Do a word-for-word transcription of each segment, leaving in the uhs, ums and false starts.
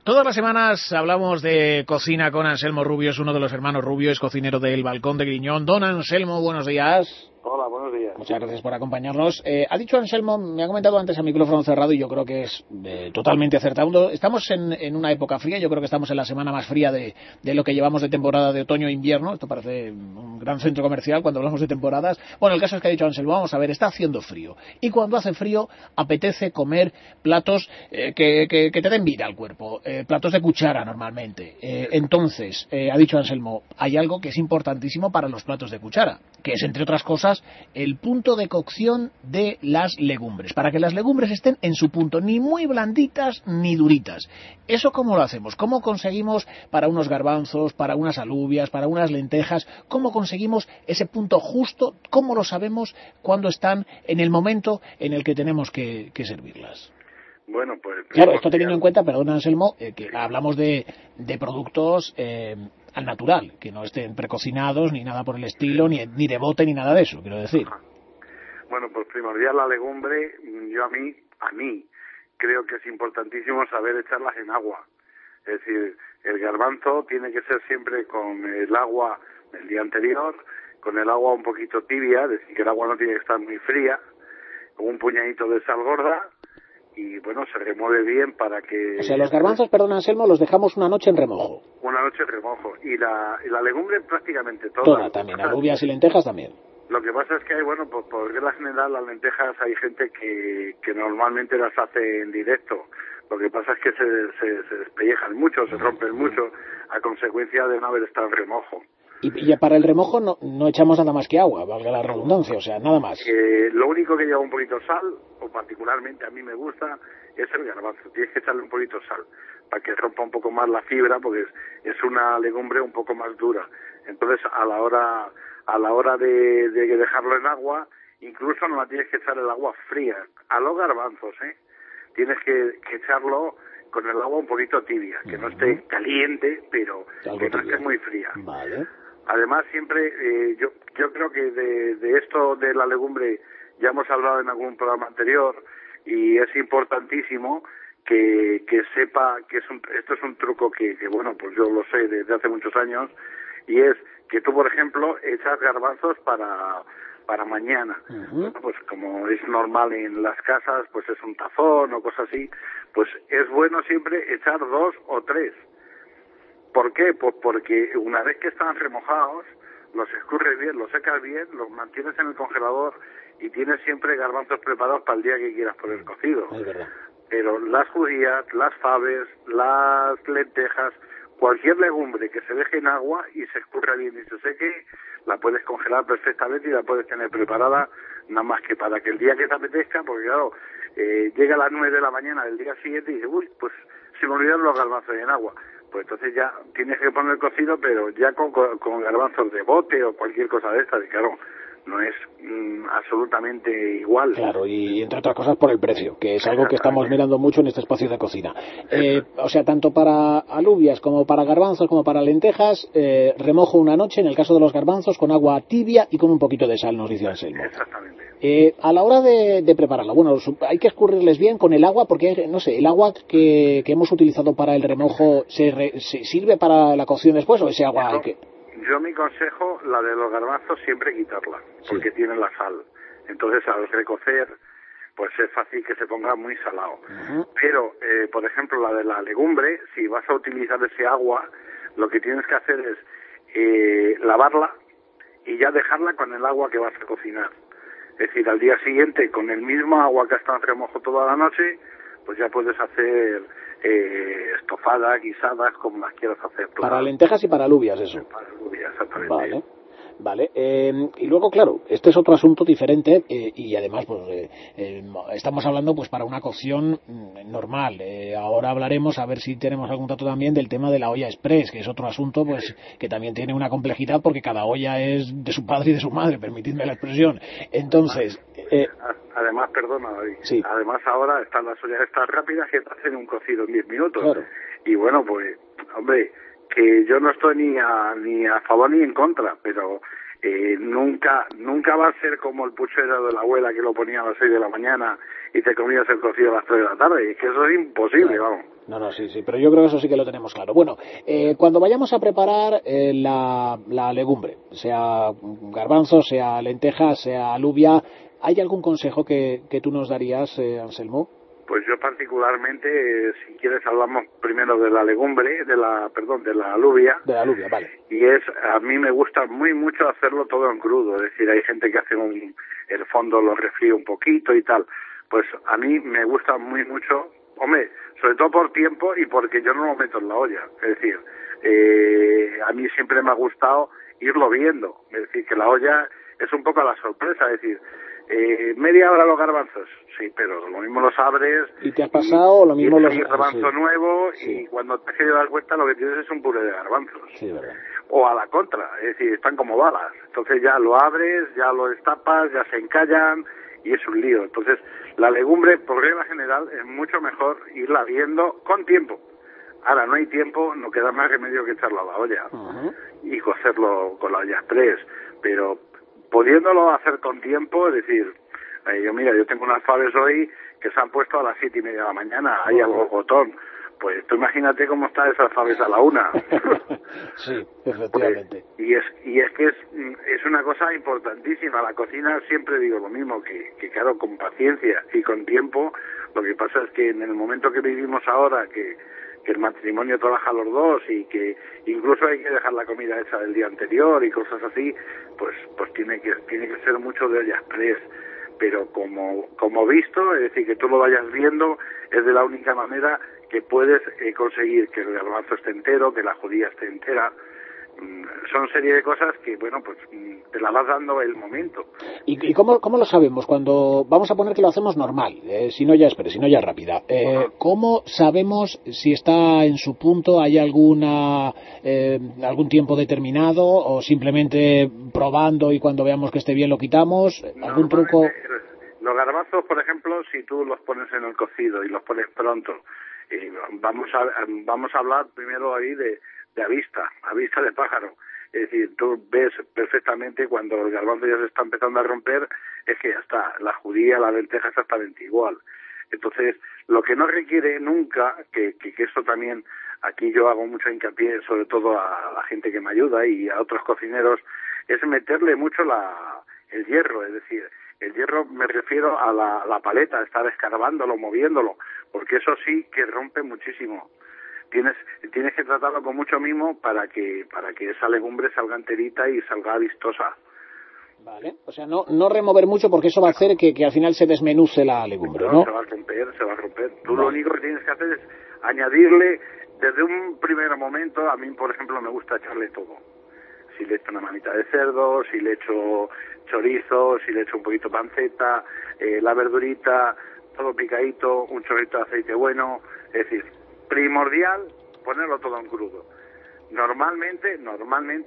Todas las semanas hablamos de cocina con Anselmo Rubio, es uno de los hermanos Rubio, es cocinero del Balcón de Griñón. Don Anselmo, buenos días. Hola, buenos días. Muchas gracias por acompañarnos. Eh, ha dicho Anselmo, me ha comentado antes a micrófono cerrado y yo creo que es eh, totalmente acertado. Estamos en, en una época fría, yo creo que estamos en la semana más fría de, de lo que llevamos de temporada de otoño e invierno. Esto parece un gran centro comercial cuando hablamos de temporadas. Bueno, el caso es que ha dicho Anselmo, vamos a ver, está haciendo frío. Y cuando hace frío apetece comer platos eh, que, que, que te den vida al cuerpo, eh, platos de cuchara normalmente. Eh, entonces, eh, ha dicho Anselmo, hay algo que es importantísimo para los platos de cuchara, que es, entre otras cosas, el punto de cocción de las legumbres, para que las legumbres estén en su punto, ni muy blanditas ni duritas. ¿Eso cómo lo hacemos? ¿Cómo conseguimos para unos garbanzos, para unas alubias, para unas lentejas, cómo conseguimos ese punto justo? ¿Cómo lo sabemos cuando están en el momento en el que tenemos que, que servirlas? Bueno, pues... Claro, esto teniendo en cuenta, perdón Anselmo, eh, que hablamos de, de productos eh, al natural, que no estén precocinados ni nada por el estilo, ni, ni de bote ni nada de eso, quiero decir. Ajá. Bueno, pues primordial la legumbre, yo a mí, a mí, creo que es importantísimo saber echarlas en agua. Es decir, el garbanzo tiene que ser siempre con el agua del día anterior, con el agua un poquito tibia, es decir, que el agua no tiene que estar muy fría, con un puñadito de sal gorda, y bueno, se remueve bien para que... O sea, los garbanzos, perdón Anselmo, los dejamos una noche en remojo. Una noche en remojo. Y la, y la legumbre prácticamente toda. Toda también, alubias y lentejas también. Lo que pasa es que hay, bueno, pues por regla general las lentejas hay gente que, que normalmente las hace en directo. Lo que pasa es que se, se, se despellejan mucho, se rompen mucho, a consecuencia de no haber estado en remojo. Y, y para el remojo no, no echamos nada más que agua, valga la redundancia, o sea, nada más. Eh, lo único que lleva un poquito de sal, o particularmente a mí me gusta, es el garbanzo. Tienes que echarle un poquito de sal para que rompa un poco más la fibra, porque es, es una legumbre un poco más dura. Entonces, a la hora a la hora de, de dejarlo en agua, incluso no la tienes que echar el agua fría. A los garbanzos, ¿eh? Tienes que, que echarlo con el agua un poquito tibia, que uh-huh. no esté caliente, pero Algo que no esté muy fría. Vale. Además, siempre, eh, yo yo creo que de, de esto de la legumbre ya hemos hablado en algún programa anterior, y es importantísimo que, que sepa que es un, esto es un truco que, que, bueno, pues yo lo sé desde hace muchos años, y es que tú, por ejemplo, echas garbanzos para para mañana. Uh-huh. Bueno, pues como es normal en las casas, pues es un tazón o cosas así, pues es bueno siempre echar dos o tres. ¿Por qué? Pues porque una vez que están remojados, los escurres bien, los secas bien, los mantienes en el congelador y tienes siempre garbanzos preparados para el día que quieras poner cocido. Es verdad. Pero las judías, las faves, las lentejas, cualquier legumbre que se deje en agua y se escurra bien y se seque, la puedes congelar perfectamente y la puedes tener preparada nada más que para que el día que te apetezca, porque claro, eh, llega a las nueve de la mañana del día siguiente y dices, uy, pues se me olvidaron los garbanzos en agua. Pues entonces ya tienes que poner cocido, pero ya con, con, con garbanzos de bote o cualquier cosa de estas, y claro, no es mm, absolutamente igual. Claro, y entre otras cosas por el precio, que es algo que estamos mirando mucho en este espacio de cocina. Eh, o sea, tanto para alubias como para garbanzos como para lentejas, eh, remojo una noche, en el caso de los garbanzos, con agua tibia y con un poquito de sal, nos dice Anselmo. Exactamente. Eh, a la hora de, de prepararla, bueno, hay que escurrirles bien con el agua, porque, no sé, el agua que, que hemos utilizado para el remojo, ¿se, re, se sirve para la cocción después o ese agua hay que...? Yo mi consejo, la de los garbanzos, siempre quitarla, porque sí. Tiene la sal. Entonces, al recocer, pues es fácil que se ponga muy salado. Uh-huh. Pero, eh, por ejemplo, la de la legumbre, si vas a utilizar ese agua, lo que tienes que hacer es eh, lavarla y ya dejarla con el agua que vas a cocinar. Es decir, al día siguiente, con el mismo agua que ha estado en remojo toda la noche, pues ya puedes hacer eh, estofadas, guisadas, como las quieras hacer. Todas. Para lentejas y para alubias, eso. Para alubias, exactamente. Vale. Vale, eh, y luego claro, este es otro asunto diferente eh, y además pues eh, eh, estamos hablando pues para una cocción normal. Eh, ahora hablaremos, a ver si tenemos algún dato también del tema de la olla express, que es otro asunto pues que también tiene una complejidad porque cada olla es de su padre y de su madre, permitidme la expresión. Entonces, eh, además, perdona David, sí. además ahora están las ollas estas rápidas que te hacen un cocido en diez minutos. Claro. Y bueno, pues, hombre, que yo no estoy ni a ni a favor ni en contra, pero eh, nunca nunca va a ser como el puchero de la abuela que lo ponía a las seis de la mañana y te comías el cocido a las tres de la tarde. Es que eso es imposible, claro. vamos. No, no, sí, sí, pero yo creo que eso sí que lo tenemos claro. Bueno, eh, cuando vayamos a preparar eh, la, la legumbre, sea garbanzo, sea lenteja, sea alubia, ¿hay algún consejo que, que tú nos darías, eh, Anselmo? Pues yo particularmente, eh, si quieres hablamos primero de la legumbre, de la, perdón, de la alubia. De la alubia, vale. Y es, a mí me gusta muy mucho hacerlo todo en crudo, es decir, hay gente que hace un, el fondo lo refríe un poquito y tal. Pues a mí me gusta muy mucho, hombre, sobre todo por tiempo y porque yo no lo meto en la olla. Es decir, eh, a mí siempre me ha gustado irlo viendo, es decir, que la olla es un poco a la sorpresa, es decir, eh, media hora los garbanzos, sí, pero lo mismo los abres y te has pasado, y, lo mismo y los hay garbanzo sí. nuevo sí. Y cuando te has querido dar cuenta lo que tienes es un puré de garbanzos. Sí, verdad. O a la contra, es decir, están como balas. Entonces ya lo abres, ya lo destapas, ya se encallan y es un lío. Entonces la legumbre, por regla general, es mucho mejor irla viendo con tiempo. Ahora no hay tiempo, no queda más remedio que echarlo a la olla uh-huh. y cocerlo con la olla express, pero pudiéndolo hacer con tiempo, es decir, eh, yo mira, yo tengo unas faves hoy que se han puesto a las siete y media de la mañana, hay uh-huh. algo botón. Pues tú imagínate cómo está esas faves a la una. Sí, efectivamente. Pues, y es y es que es, es una cosa importantísima. La cocina siempre digo lo mismo, que, que claro, con paciencia y con tiempo. Lo que pasa es que en el momento que vivimos ahora, que, que el matrimonio trabaja los dos y que incluso hay que dejar la comida hecha del día anterior y cosas así, pues pues tiene que tiene que ser mucho de olla express. Pero como como visto, es decir, que tú lo vayas viendo, es de la única manera que puedes eh, conseguir que el garbanzo esté entero, que la judía esté entera. Mm, son serie de cosas que, bueno, pues mm, te la vas dando el momento. ¿Y, y cómo, cómo lo sabemos? Cuando vamos a poner que lo hacemos normal, eh, si no ya espere, si no ya rápida. Eh, ¿Cómo sabemos si está en su punto? ¿Hay alguna eh, algún tiempo determinado o simplemente probando y cuando veamos que esté bien lo quitamos? ¿Algún truco? Los garbanzos, por ejemplo, si tú los pones en el cocido y los pones pronto, eh, vamos a vamos a hablar primero ahí de, de a vista, a vista de pájaro. Es decir, tú ves perfectamente cuando el garbanzo ya se está empezando a romper, es que ya está, la judía, la lenteja exactamente igual. Entonces, lo que no requiere nunca, que, que, que esto también, aquí yo hago mucho hincapié, sobre todo a la gente que me ayuda y a otros cocineros, es meterle mucho la, el hierro, es decir, el hierro me refiero a la, a la paleta, estar escarbándolo, moviéndolo, porque eso sí que rompe muchísimo. Tienes tienes que tratarlo con mucho mimo para que para que esa legumbre salga enterita y salga vistosa. Vale, o sea, no no remover mucho porque eso va a hacer que, que al final se desmenuce la legumbre, ¿no? Se va a romper, se va a romper. Tú vale. Lo único que tienes que hacer es añadirle desde un primer momento, a mí por ejemplo me gusta echarle todo. Si le echo una manita de cerdo, si le echo chorizo, si le echo un poquito panceta, eh, la verdurita, todo picadito, un chorrito de aceite bueno, es decir, primordial ponerlo todo en crudo. Normalmente, normalmente,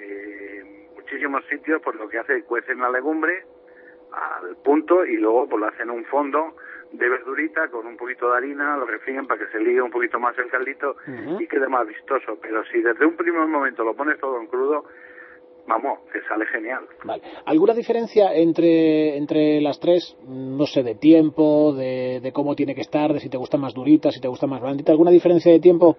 eh, muchísimos sitios pues lo que hace es cuecen la legumbre al punto y luego pues lo hacen un fondo de verdurita con un poquito de harina, lo refríen para que se ligue un poquito más el caldito uh-huh. y quede más vistoso. Pero si desde un primer momento lo pones todo en crudo, vamos, que sale genial. Vale. ¿Alguna diferencia entre entre las tres? No sé, de tiempo, de, de cómo tiene que estar, de si te gusta más durita, si te gusta más blandita. ¿Alguna diferencia de tiempo?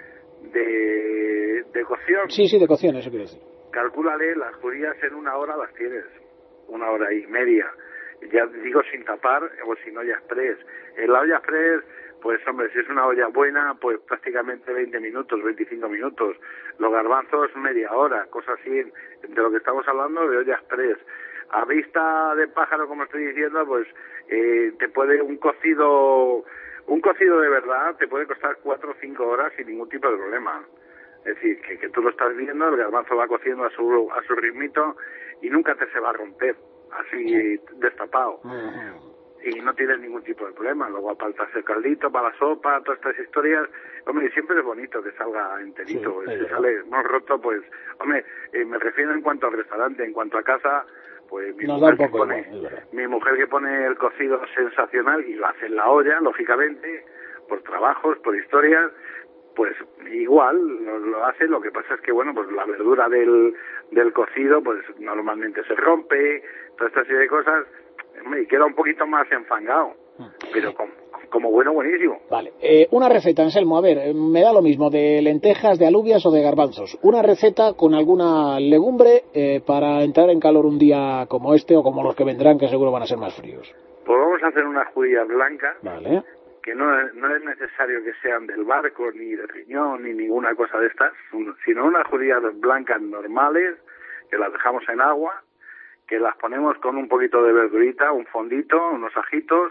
De, de cocción. Sí, sí, de cocción, eso quiero decir. Calcúlale, las judías en una hora las tienes, una hora y media. Ya digo sin tapar o sin olla express. En la olla express, pues hombre, si es una olla buena, pues prácticamente veinte minutos, veinticinco minutos. Los garbanzos media hora, cosas así, de lo que estamos hablando de olla express. A vista de pájaro, como estoy diciendo, pues eh, te puede un cocido, un cocido de verdad te puede costar cuatro o cinco horas sin ningún tipo de problema. Es decir, que, que tú lo estás viendo, el garbanzo va cociendo a su a su ritmito y nunca te se va a romper así destapado. Y no tienes ningún tipo de problema. Luego apartas el caldito para la sopa, todas estas historias. Hombre, siempre es bonito que salga enterito. Sí, si sale no roto, pues, hombre, eh, me refiero en cuanto al restaurante, en cuanto a casa, pues mi Nos mujer, da un que poco pone, igual, mi mujer que pone el cocido sensacional y lo hace en la olla, lógicamente, por trabajos, por historias, pues igual lo, lo hace. Lo que pasa es que, bueno, pues la verdura del, del cocido, pues normalmente se rompe, toda esta serie de cosas, y queda un poquito más enfangado, pero con, como bueno, buenísimo. Vale, eh, una receta, Anselmo, a ver, me da lo mismo, de lentejas, de alubias o de garbanzos. Una receta con alguna legumbre eh, para entrar en calor un día como este o como los que vendrán, que seguro van a ser más fríos. Pues vamos a hacer unas judías blancas, vale, que no es, no es necesario que sean del barco, ni de riñón, ni ninguna cosa de estas, sino unas judías blancas normales, que las dejamos en agua, que las ponemos con un poquito de verdurita, un fondito, unos ajitos,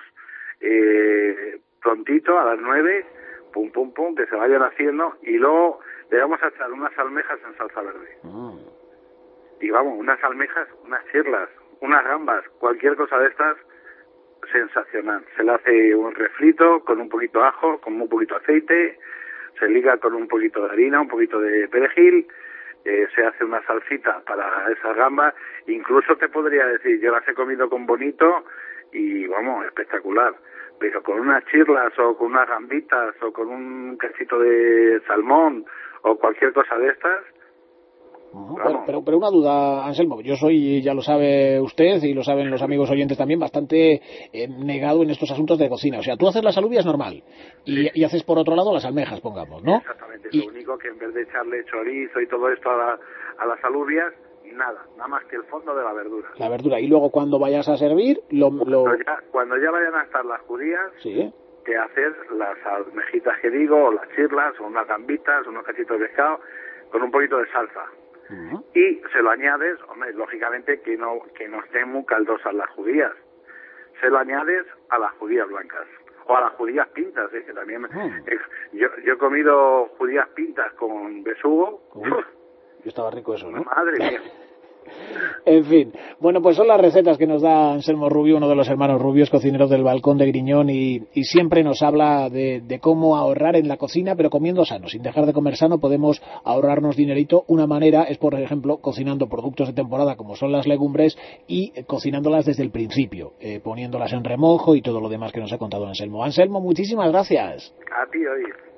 eh, prontito, a las nueve, pum, pum, pum, que se vayan haciendo, y luego le vamos a echar unas almejas en salsa verde. Mm. Y vamos, unas almejas, unas chirlas, unas gambas, cualquier cosa de estas, sensacional. Se le hace un refrito con un poquito de ajo, con un poquito de aceite, se liga con un poquito de harina, un poquito de perejil, eh, se hace una salsita para esas gambas, incluso te podría decir, yo las he comido con bonito y vamos, espectacular, pero con unas chirlas o con unas gambitas o con un cachito de salmón o cualquier cosa de estas. Uh-huh. Bueno, pero, pero una duda, Anselmo, yo soy, ya lo sabe usted y lo saben los amigos oyentes también, bastante eh, negado en estos asuntos de cocina. O sea, tú haces las alubias normal y, sí. y haces por otro lado las almejas, pongamos, ¿no? Exactamente, y... lo único que en vez de echarle chorizo y todo esto a, la, a las alubias, nada, nada más que el fondo de la verdura. La verdura, y luego cuando vayas a servir, lo... lo... Cuando, ya, cuando ya vayan a estar las judías, sí. que hacer las almejitas que digo, o las chirlas, o unas gambitas, unos cachitos de pescado, con un poquito de salsa. Uh-huh. Y se lo añades, hombre, lógicamente que no que no estén muy caldosas las judías. Se lo añades a las judías blancas o a las judías pintas, ¿eh? Que también uh-huh. eh, yo yo he comido judías pintas con besugo. Uh-huh. Yo estaba rico eso, ¿no? Madre mía. En fin, bueno, pues son las recetas que nos da Anselmo Rubio, uno de los hermanos Rubios, cocineros del Balcón de Griñón, y, y siempre nos habla de, de cómo ahorrar en la cocina, pero comiendo sano. Sin dejar de comer sano podemos ahorrarnos dinerito. Una manera es, por ejemplo, cocinando productos de temporada como son las legumbres y eh, cocinándolas desde el principio, eh, poniéndolas en remojo y todo lo demás que nos ha contado Anselmo. Anselmo, muchísimas gracias. A ti, oye.